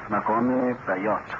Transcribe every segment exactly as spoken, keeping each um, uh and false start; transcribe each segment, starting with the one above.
مقام بیات.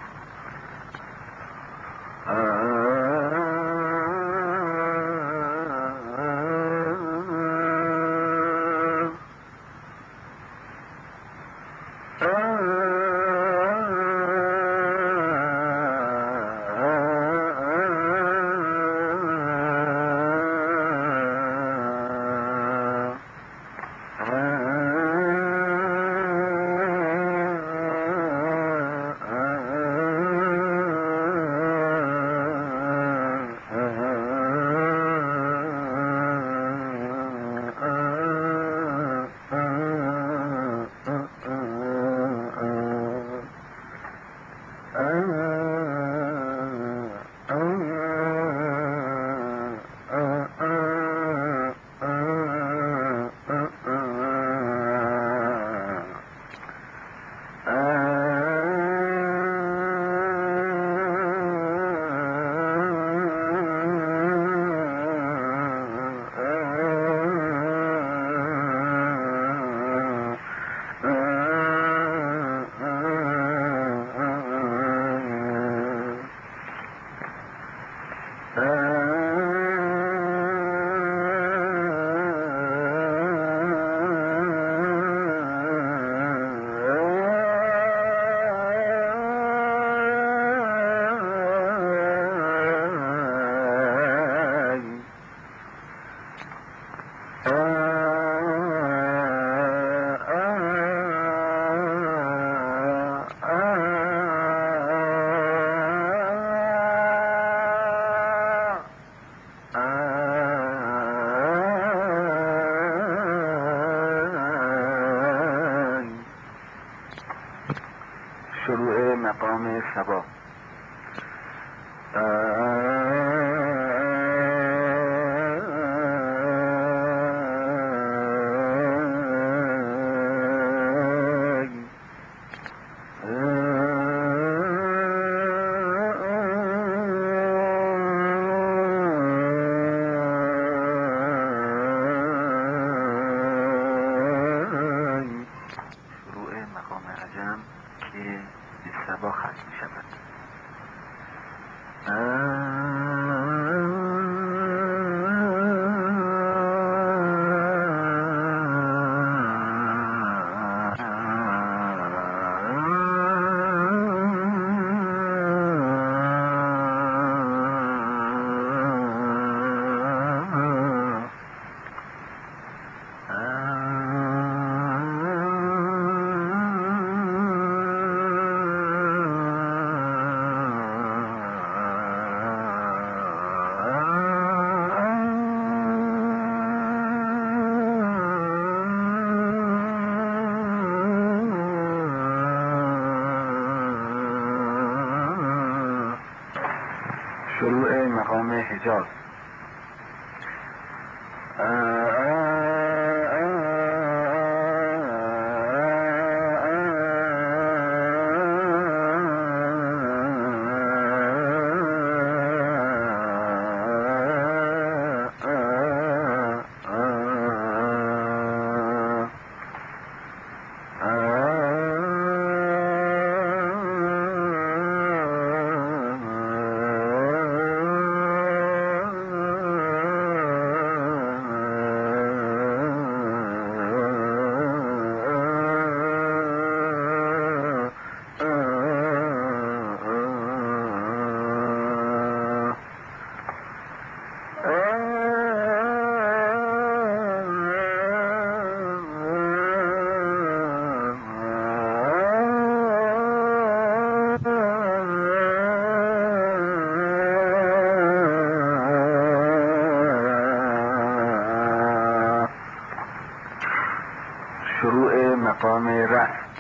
شروع مقام سبا. شروع مقام عجم که به سبا ختم می شود. شروع مقام حجاز. شروع مقام رأس.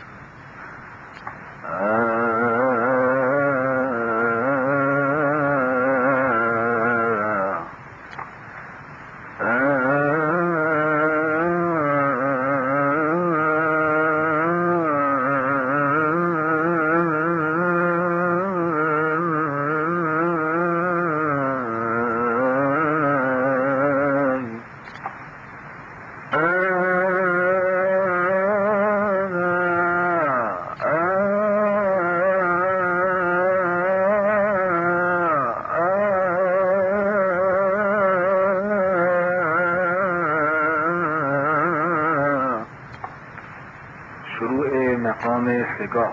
شروع مقام سگاه.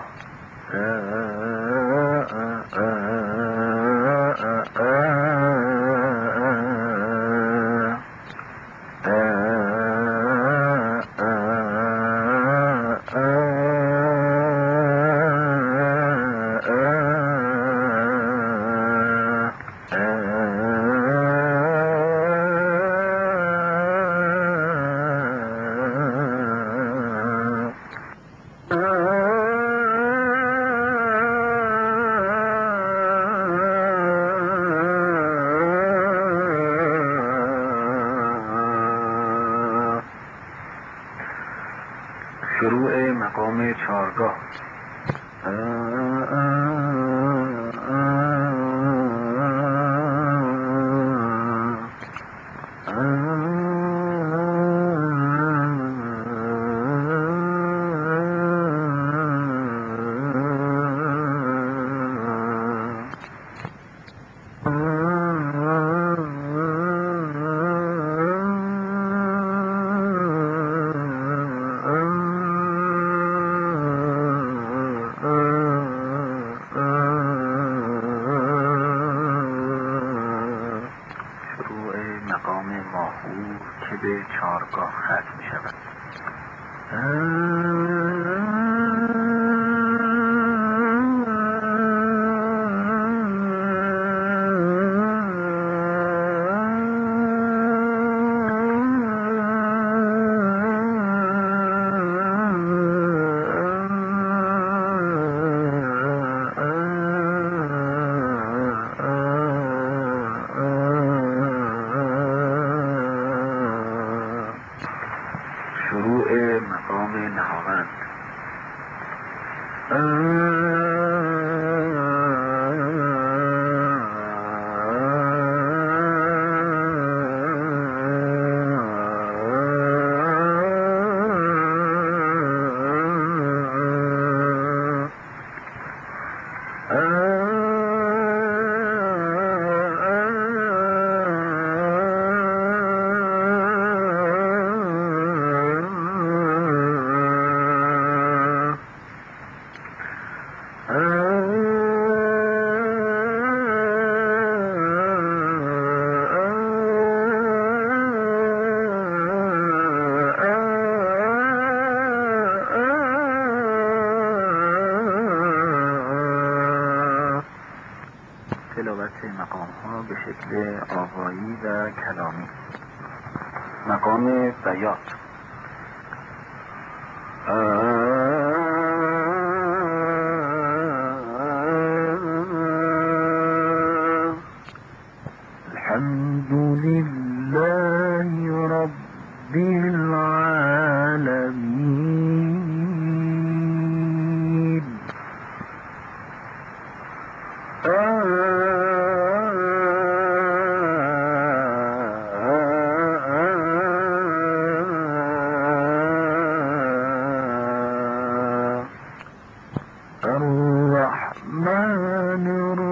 شروع مقام چارگاه. مقام ماهور که به چارگاه ختم می شود. شروع مقام نهاوند. تلاوت مقام ها به شکل آوایی و کلامی. مقام بیات. الحمد لله رب العالمين. الرحمن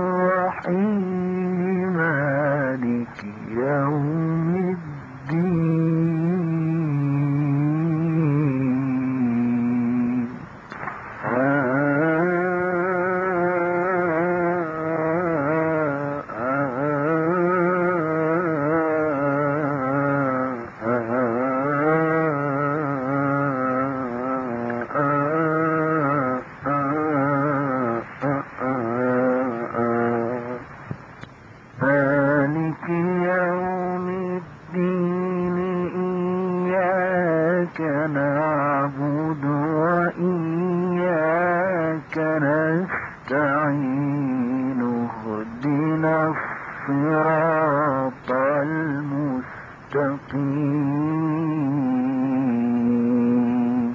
الرحيم مالك يوم الدين. مالك يوم الدين إياك نعبد وإياك نستعين اهدنا الصراط المستقيم.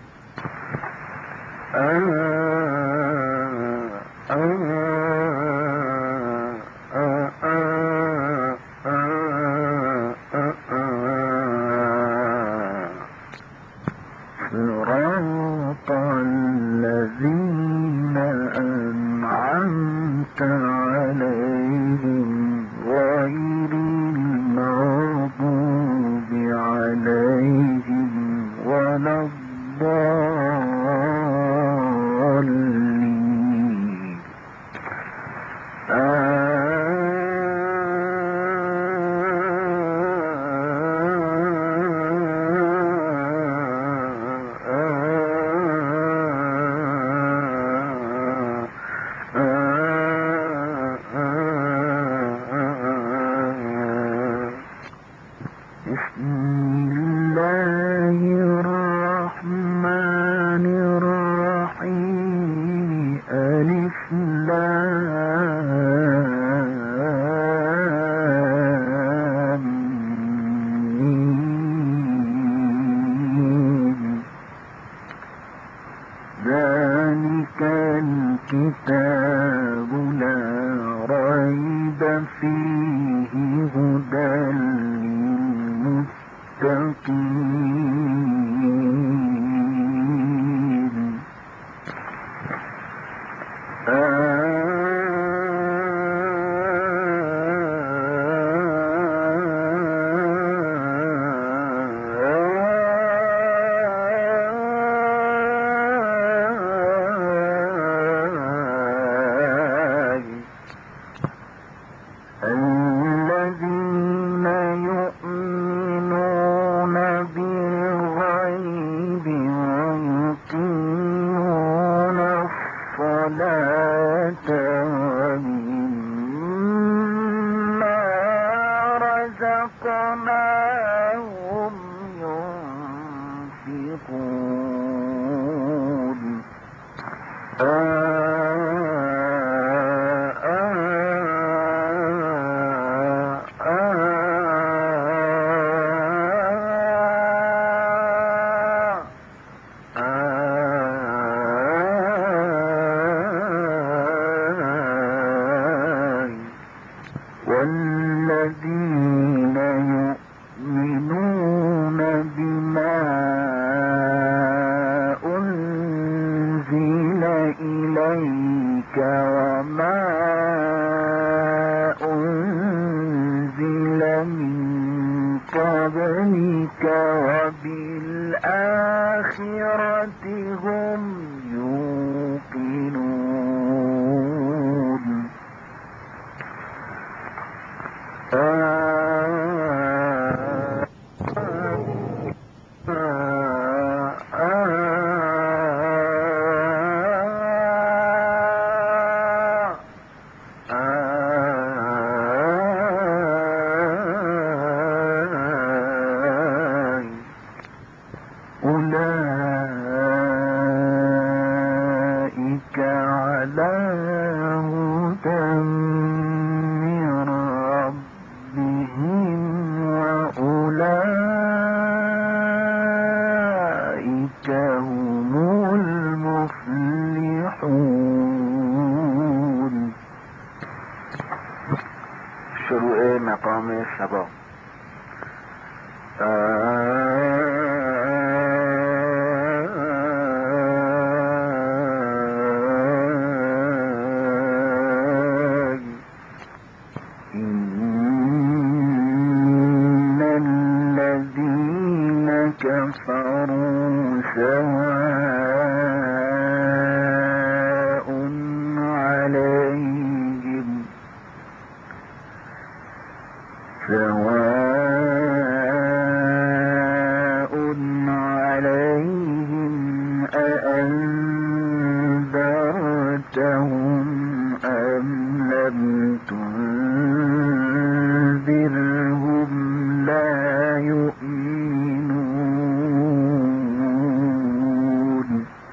صراط الذين أنعمت عليهم غير المغضوب عليهم ولا الضالين. ذلك الكتاب لا ريب فيه هدى للمتقين. الذين يؤمنون بالغيب ويقيمون الصلاة ومما رزقناهم ينفقون. والذين يؤمنون بما أنزل إليك وما أنزل من قبلك وبالآخرة هم يوقنون. أولئك على هدى من ربهم وأولئك هم المفلحون. شروع مقام السبع. إن الذين كفروا سواء عليهم سواء عليهم أأنذرتهم أم لم تنذرهم لا يؤمنون.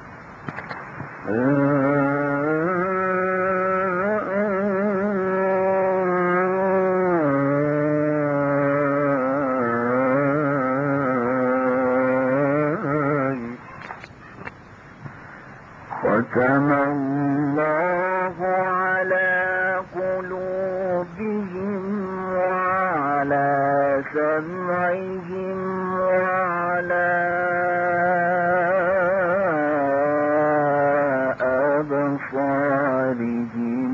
ختم الله على قلوبهم وعلى سمعهم وعلى أبصارهم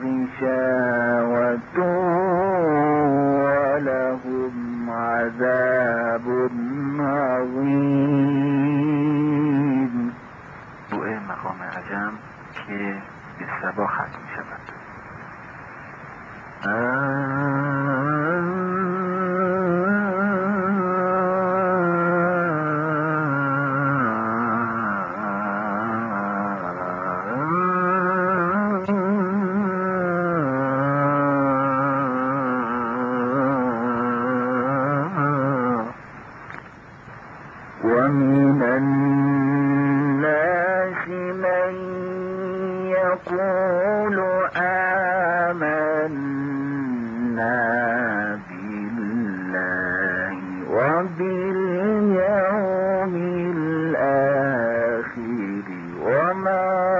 غشاوة ولهم عذاب عظيم. دعای مقام عجم که به سبا ختم شود. ومن الناس من يقول آمنا بالله وباليوم الآخر وما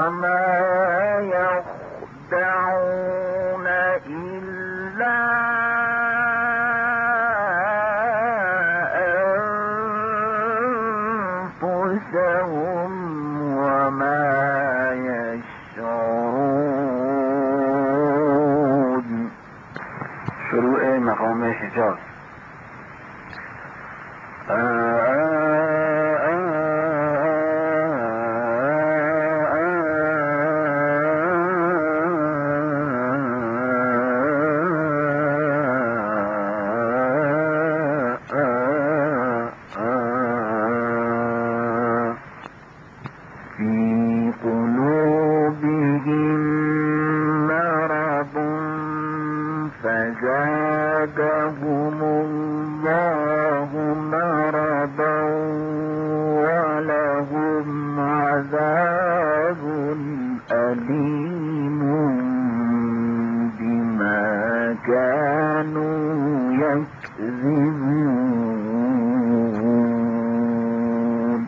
وما يخدعون إلا أنفسهم وما يشعرون. شروع مقام حجاز. فزادهم الله مرضا ولهم عذاب أليم بما كانوا يكذبون.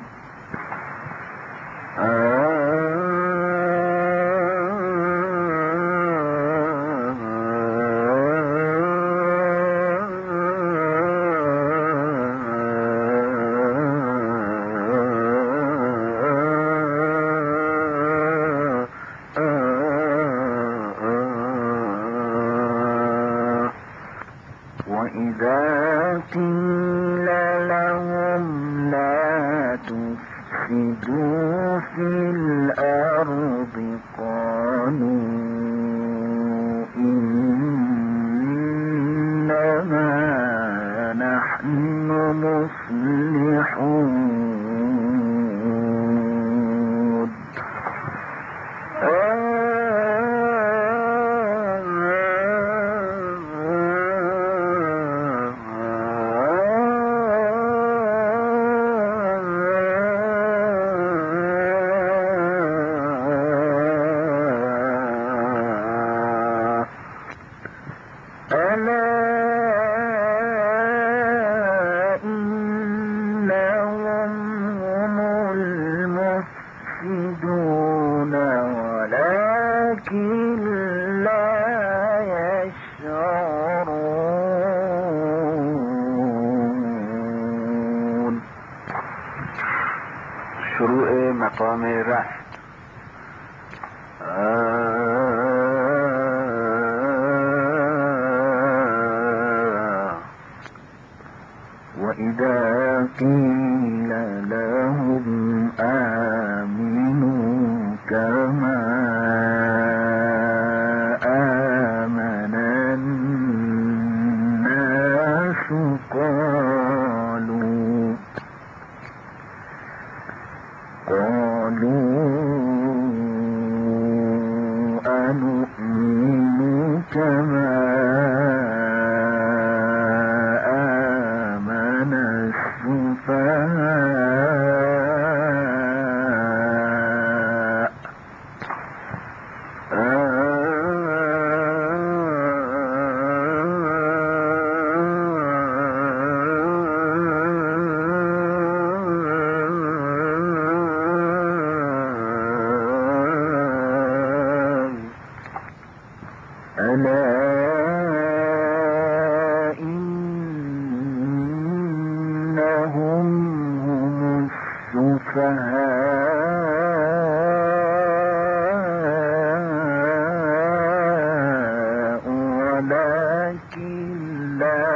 وإذا قيل لهم لا تفسدوا في الأرض قالوا إنما نحن مصلحون. ألا إنهم هم المفسدون ولكن لا يشعرون. شروع مقام رفع. وإذا قيل لهم آمنوا كما آمن الناس قالوا قالوا أنؤمن كما آمن السفهاء. ألا إنهم هم السفهاء ولكن لا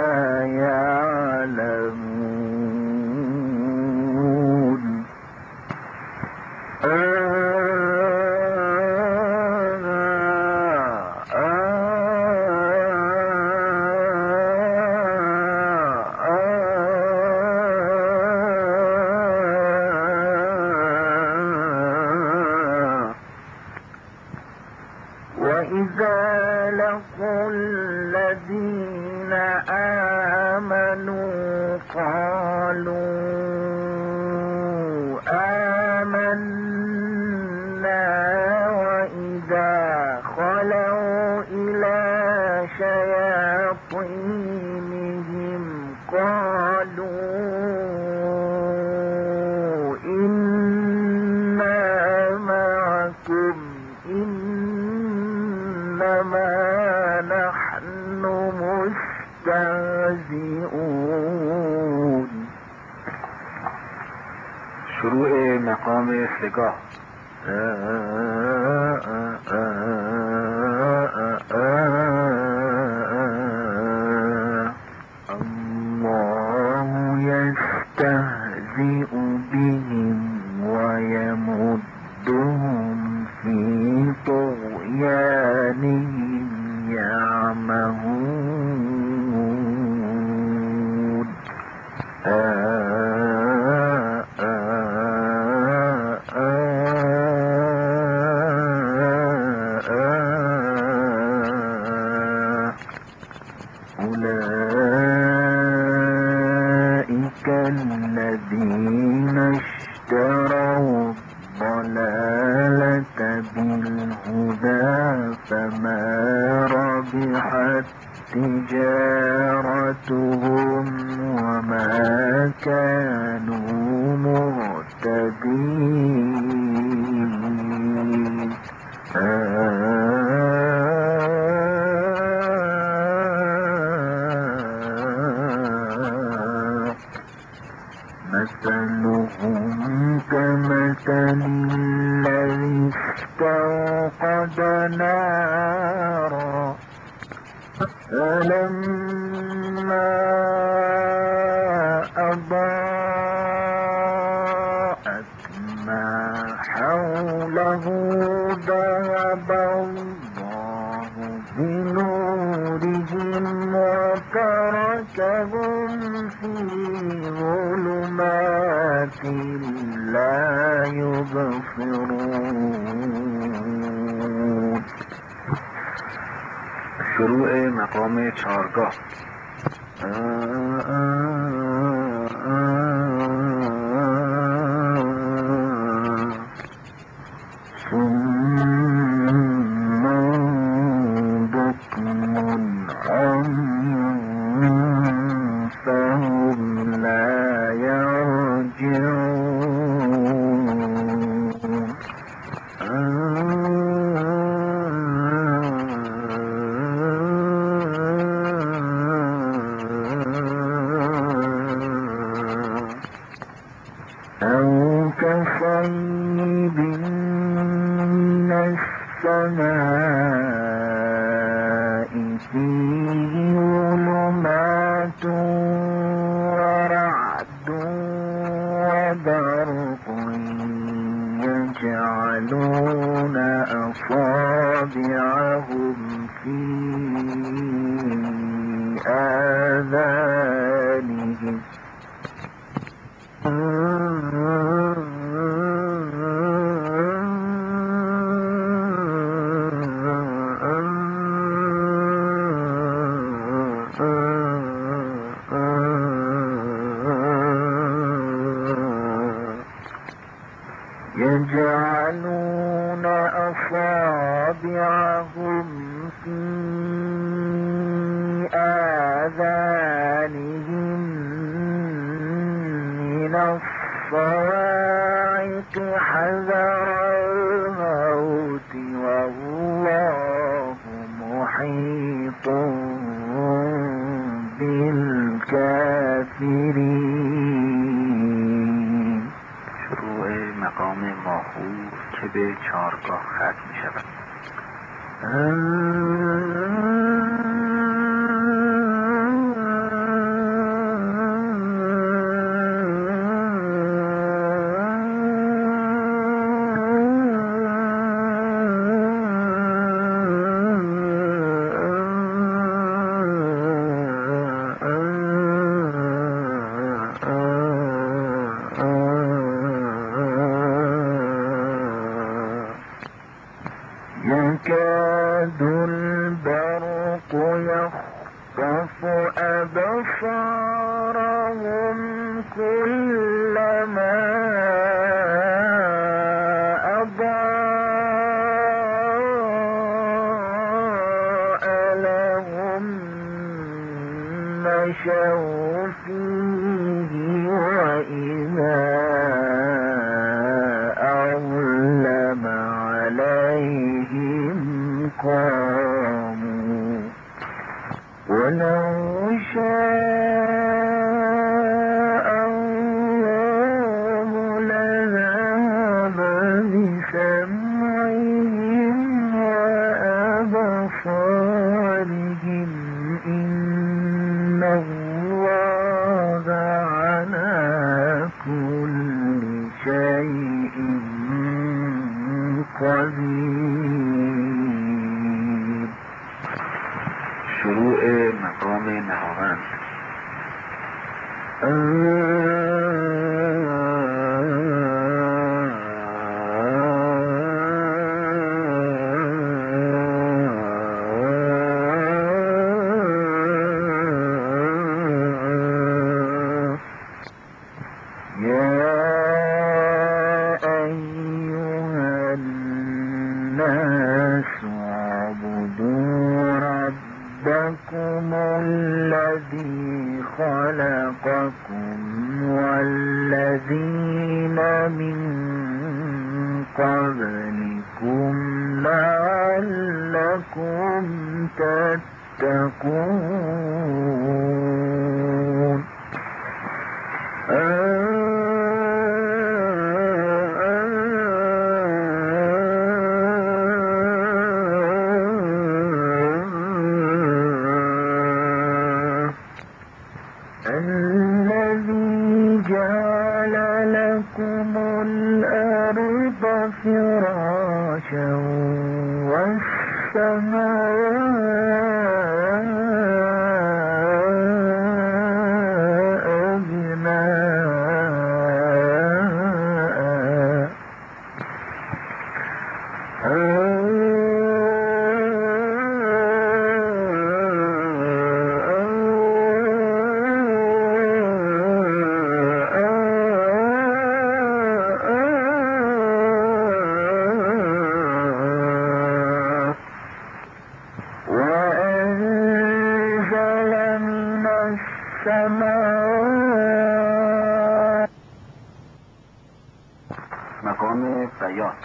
يعلمون. وإذا لقوا الذين آمنوا قالوا آمنا وإذا خلوا إلى شياطينهم قالوا إنا معكم مقام سگاه. الله يستهزئ بهم ويمدهم في طغيانهم يعمهون. أولئك الذين اشتروا الضلالة بالهدى فما ربحت تجارتهم وما كانوا مهتدين. مثلهم كمثل الذي استوقد نارا فلما أضاءت ما حوله ذهب الله بنورهم وتركهم في ظلمات لا يبصرون. شروع مقام چهارگاه. أو كصيب من السماء فيه ظلمات ورعد وبرق يجعلون أصابعهم في آذانهم يجعلون أصابعهم في آذانهم من الصواعق حذر الموت والله محيط بالكافرين. شروع مقام ماهور که به چهارگاه ختم می شود. يكاد البرق يخطف أبصارهم كلما أضاء لهم مشوا فيه وإذا أظلم عليهم قاموا ولو شاء الله لذهب عظيم. شروع مقام نهاوند. خلقكم والذين من قبلكم لعلكم تتقون. الذي جعل لكم الأرض فراشا والسماء بناء. وأنزل من السماء مقام بیات.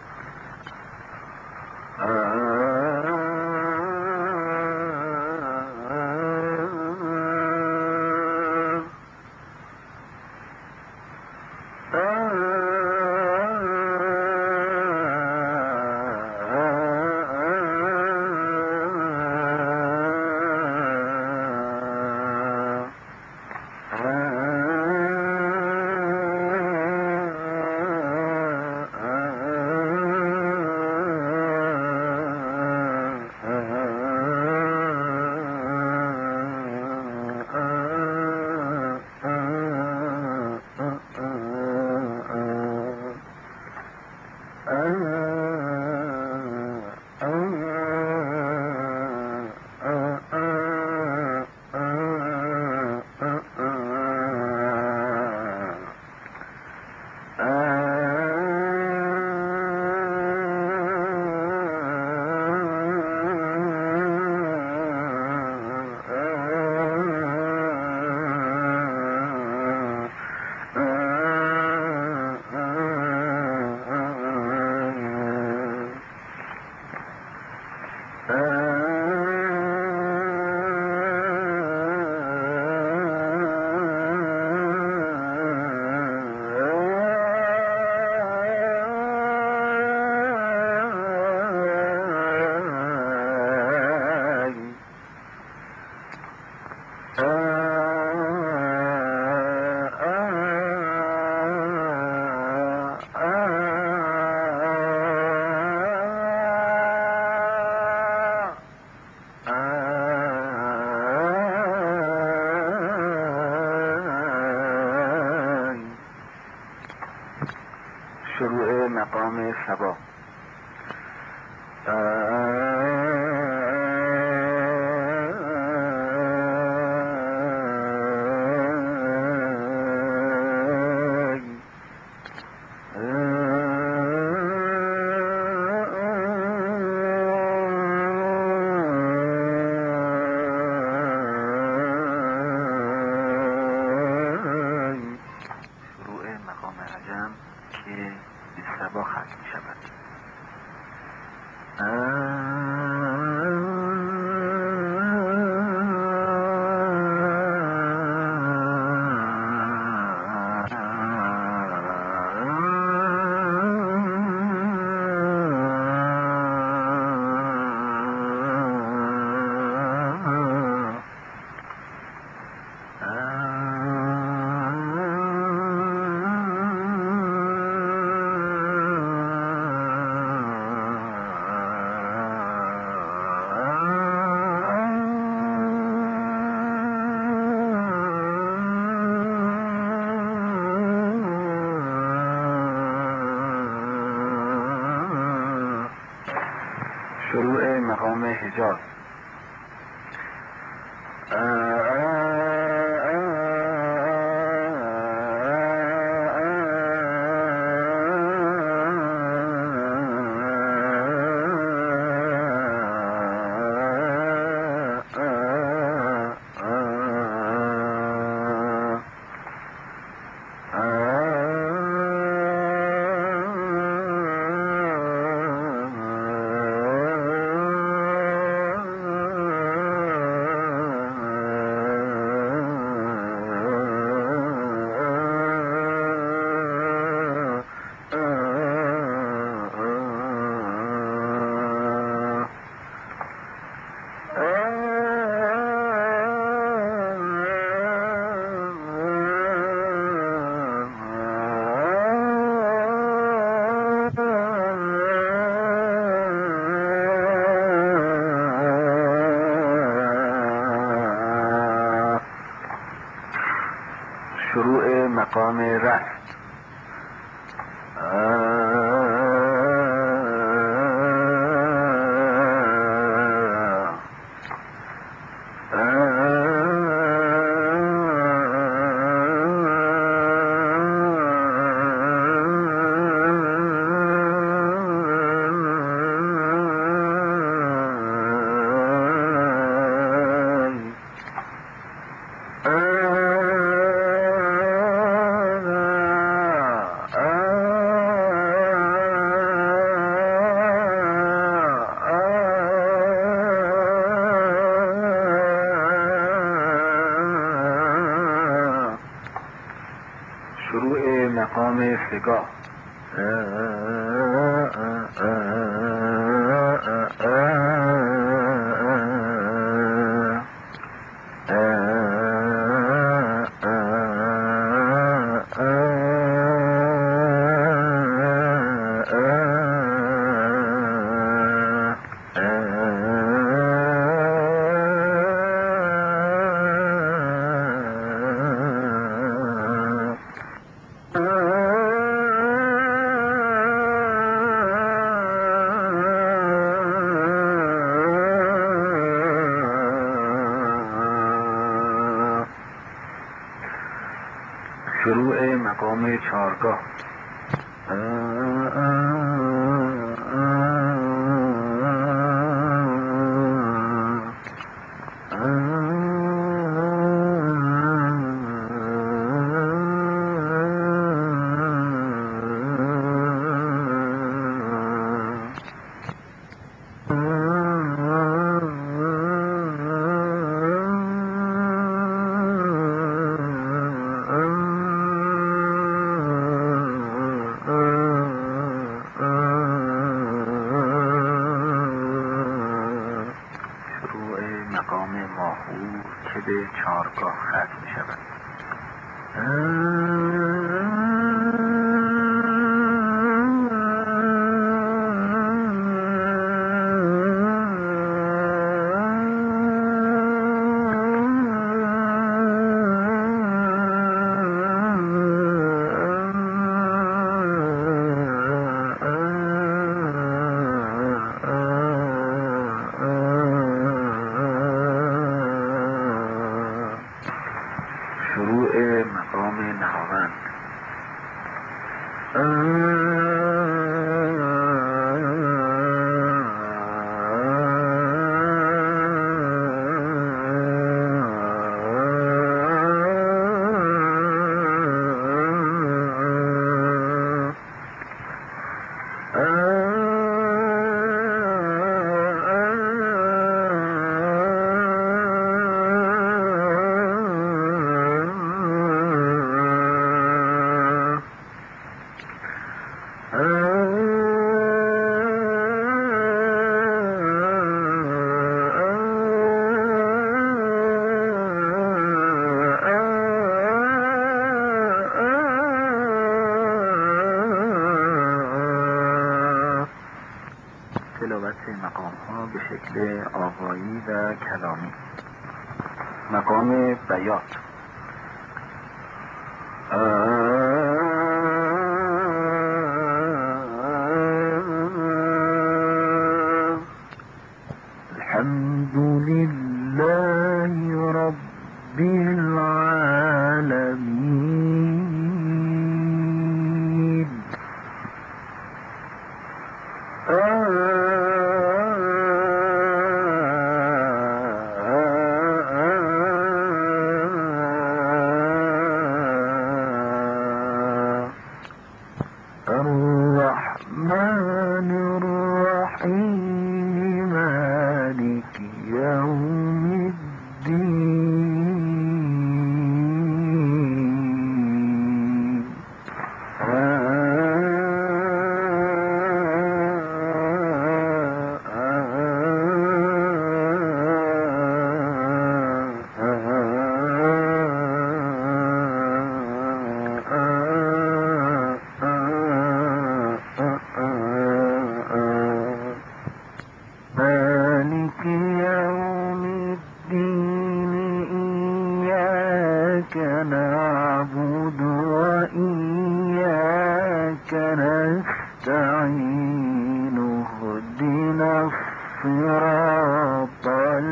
شروع مقام سبا. شروع مقام عجم که به سبا ختم شود. شروع مقام حجاز. شروع مقام رست. شروع مقام سگاه. شروع مقام چارگاه. مقام ماهور که به چارگاه ختم می شود. شروع مقام نهاوند. تلاوت مقام ها به شکل آوایی و کلامی. مقام بیات. الحمد لله رب العالمين. الرحمن الرحيم مالك يوم الدين. مالك يوم الدين إياك نعبد وإياك نستعين اهدنا الصراط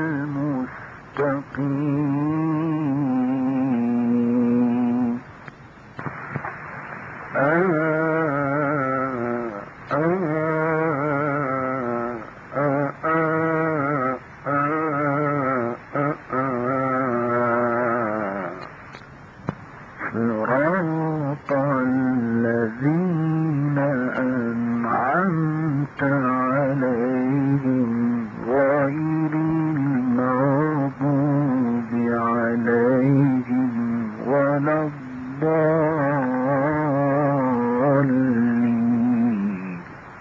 المستقيم. صراط الذين أنعمت عليهم غير المغضوب عليهم ولا الضالين.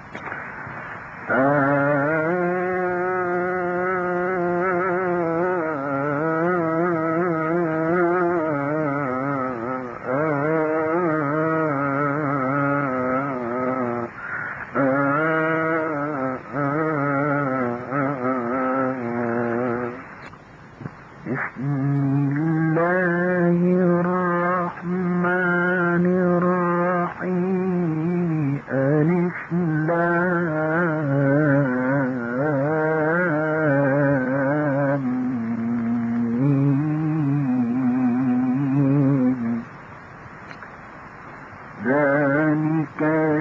بسم الله الرحمن الرحيم. ألف لام ميم. ذلك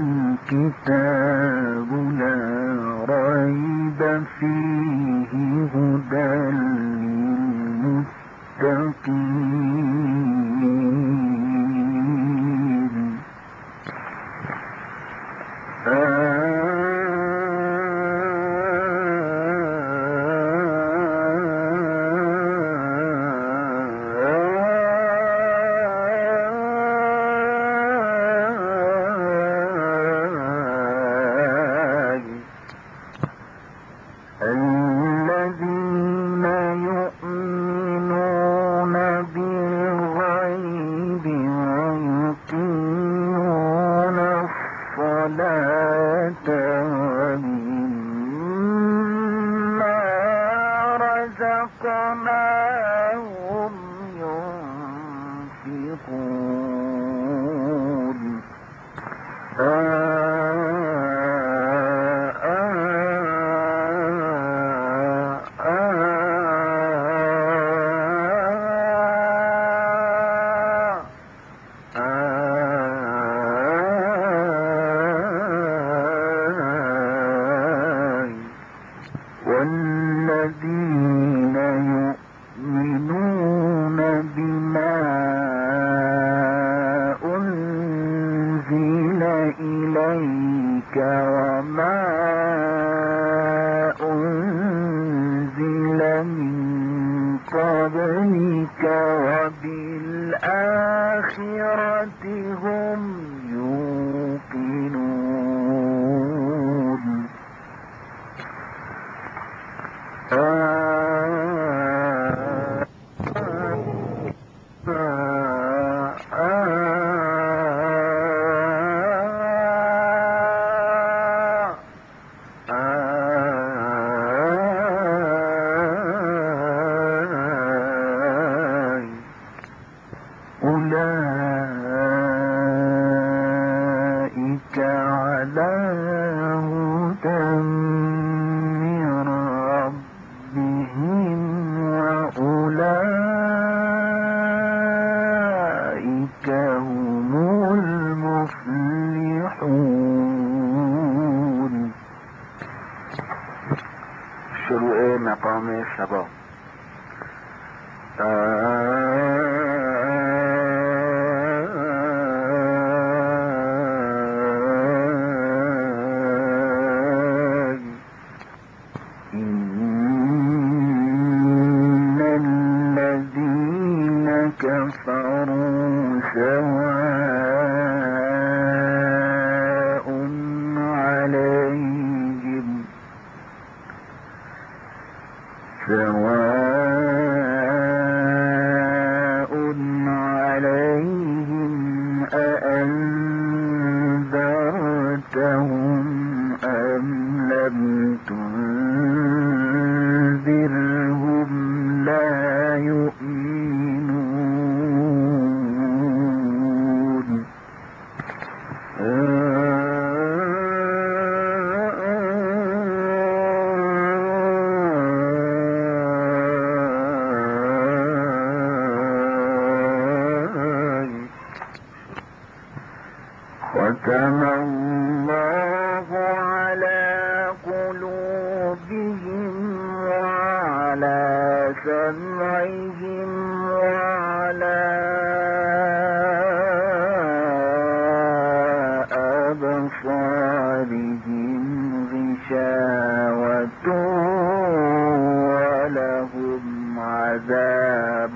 الكتاب لا ريب فيه هدى للمتقين. الذين يؤمنون بالغيب ويقيمون الصلاة ومما رزقناهم ينفقون. والذين يؤمنون بما أنزل إليك وما أنزل من قبلك وبالآخرة هم يوقنون. شروع مقام سبا. ختم الله على قلوبهم وعلى سمعهم وعلى أبصارهم غشاوة ولهم عذاب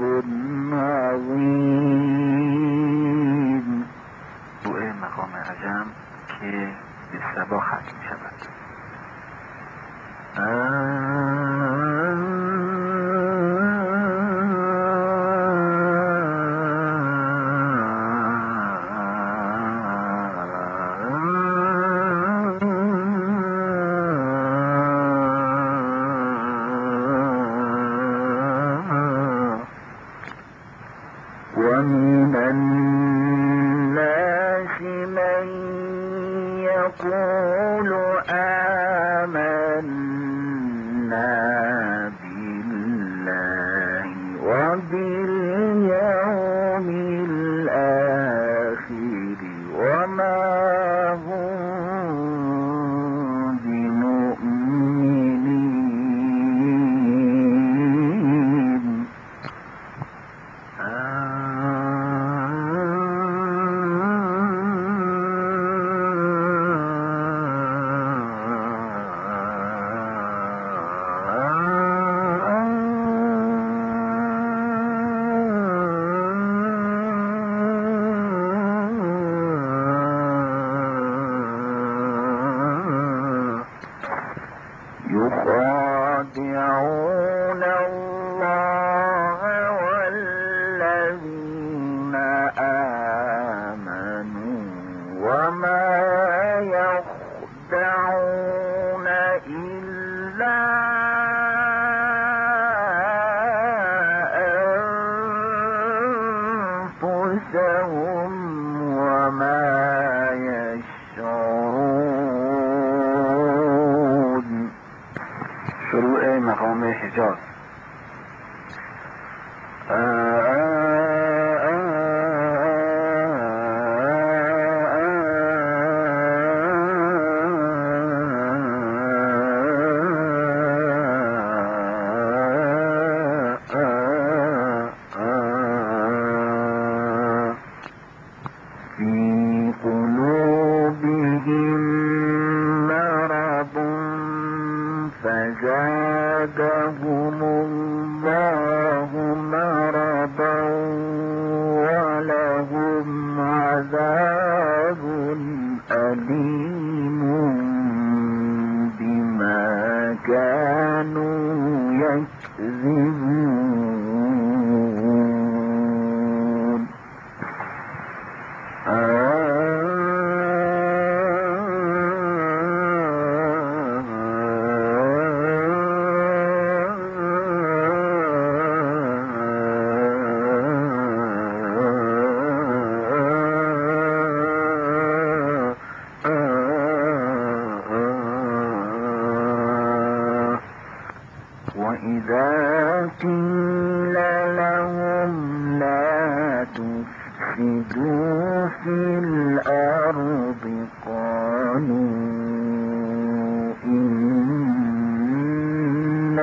عظيم. مقام عجم که به سبا ختم شود. ومن الناس من يقول آمنا بالله وباليوم الآخر وما هم بمؤمنين. يخادعون الله والذين آمنوا وما يخدعون إلا أنفسهم وما يشعرون. شروع مقام حجاز. في قلوبهم مرض فزادهم الله مرضا ولهم عذاب أليم بما كانوا يكذبون. وإذا قيل لهم لا تفسدوا في الأرض قالوا إنما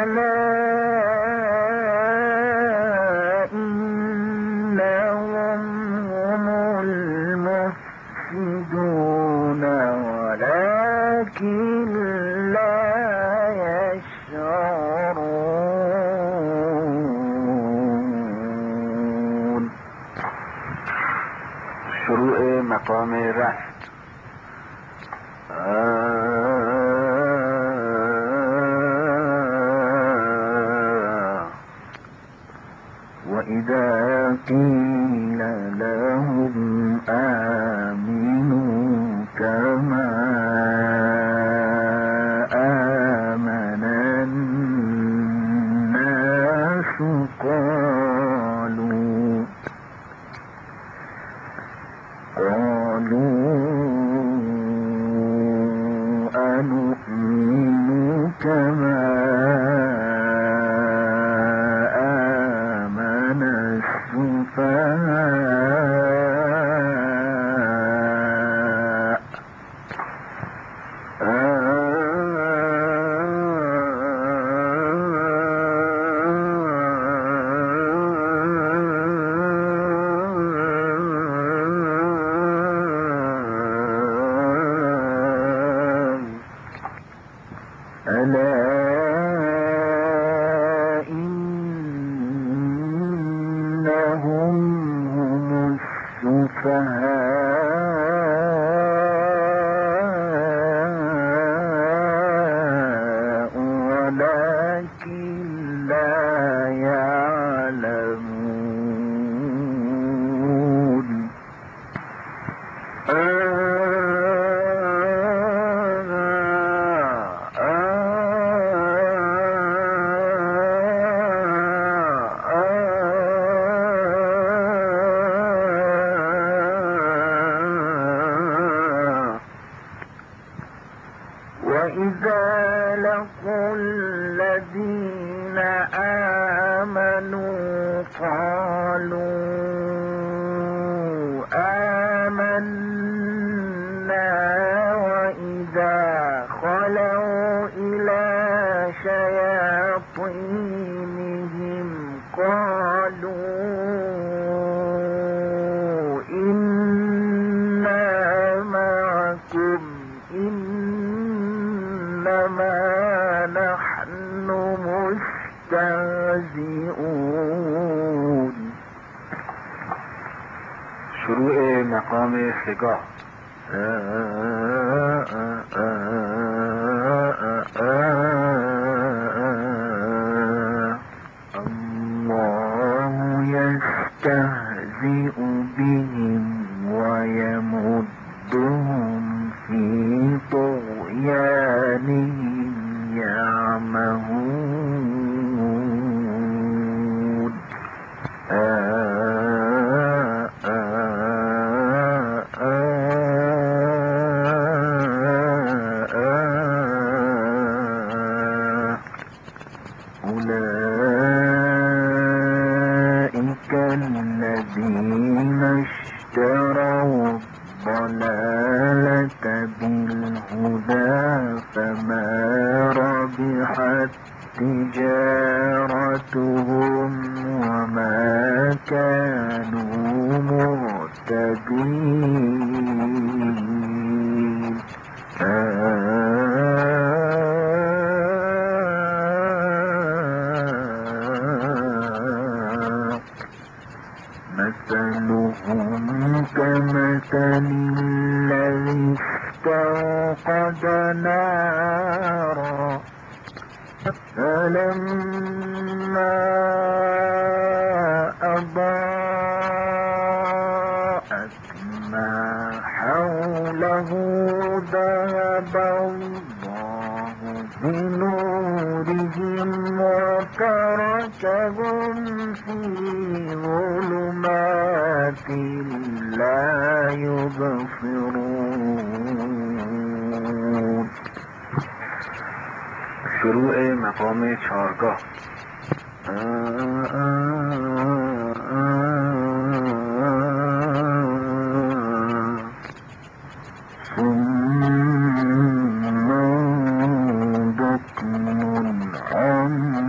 ألا إنهم هم المفسدون ولكن لا يشعرون. شروع مقام رفع. وإذا قيل لهم آمنوا كما آمن الناس قالوا قالوا أنؤمن كما آمن السفهاء ألا إنهم هم السفهاء ولكن لا يعلمون. وإذا لقوا الذين آمنوا قالوا آمنا وإذا خلوا إلى شياطينهم قالوا إنا معكم إنما نحن مستهزئون. شروع مقام سگاه. الله يستهزئ بهم ويمدهم في طغيانهم يعمهون. أولئك الذين اشتروا الضلالة بالهدى فما ربحت تجارتهم وما كانوا مهتدين. مثلهم كمثل الذي استوقد نارا فلما أضاءت ما حوله ذهب الله بنورهم وتركهم في ظلمات لا يبصرون. شروع مقام چارگاه. ثم بكم عن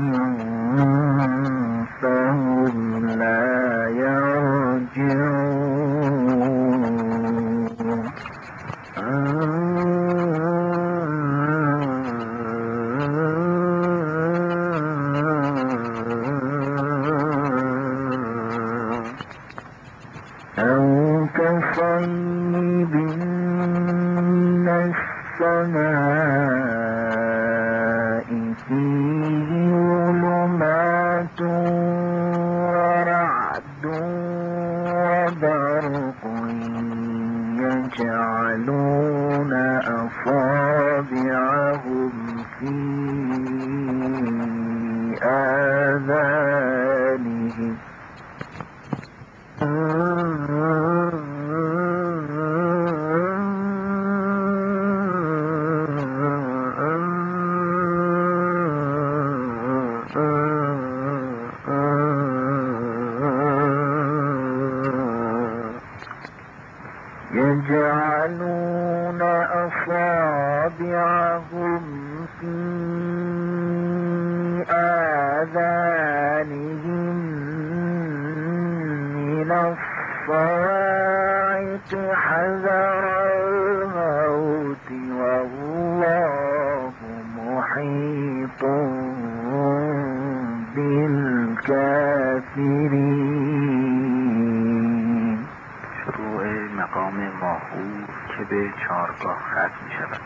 الكافرين. شروع مقام ماهور که به چارگاه ختم می شود.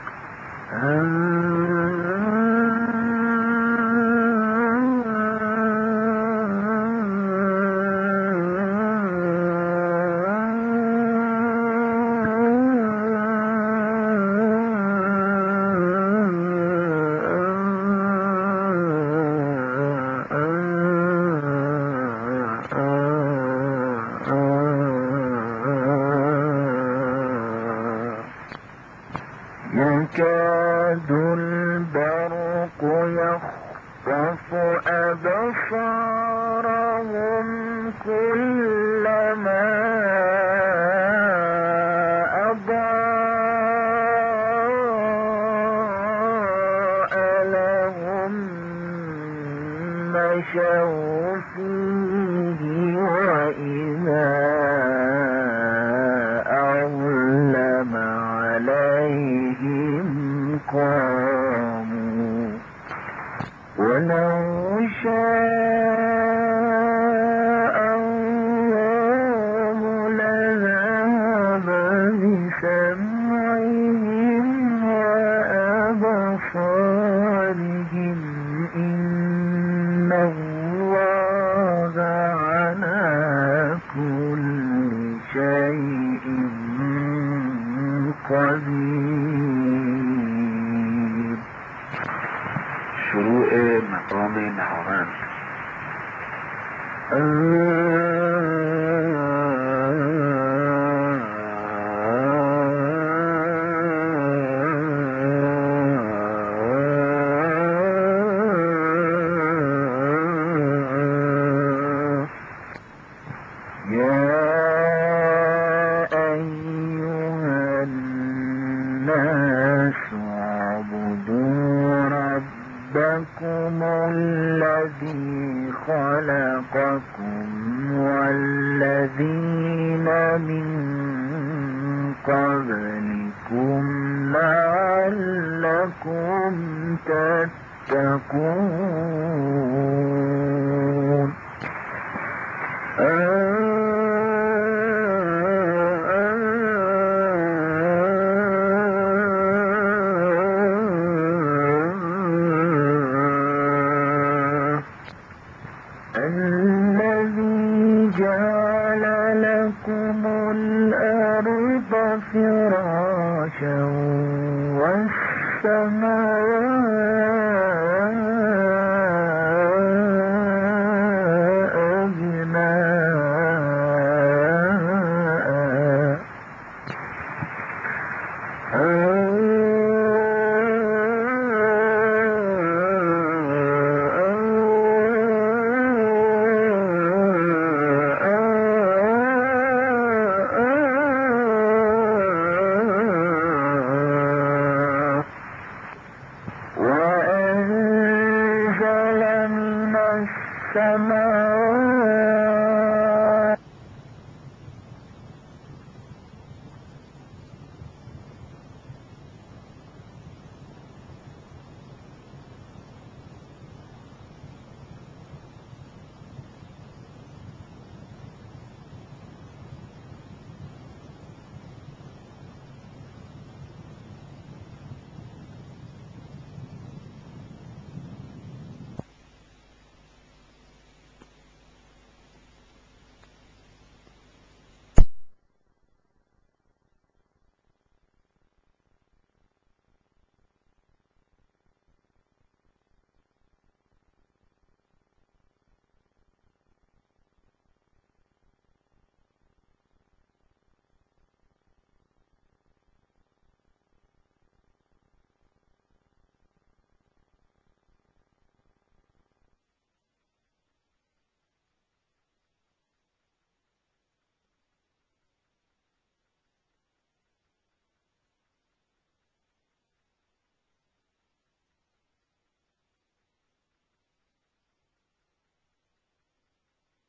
يكاد البرق يخطف أبصارهم كلما أضاء لهم مشوا فيه وإذا أظلم عليهم قاموا ولو شاء الله لذهب بسمعهم وأبصارهم إن الله على كل شيء قدير. شروع مقام نهاوند. ربكم الذي خلقكم والذين من قبلكم لعلكم تتقون. الذي جعل لكم الأرض فراشا والسماء بناء وأنزل من السماء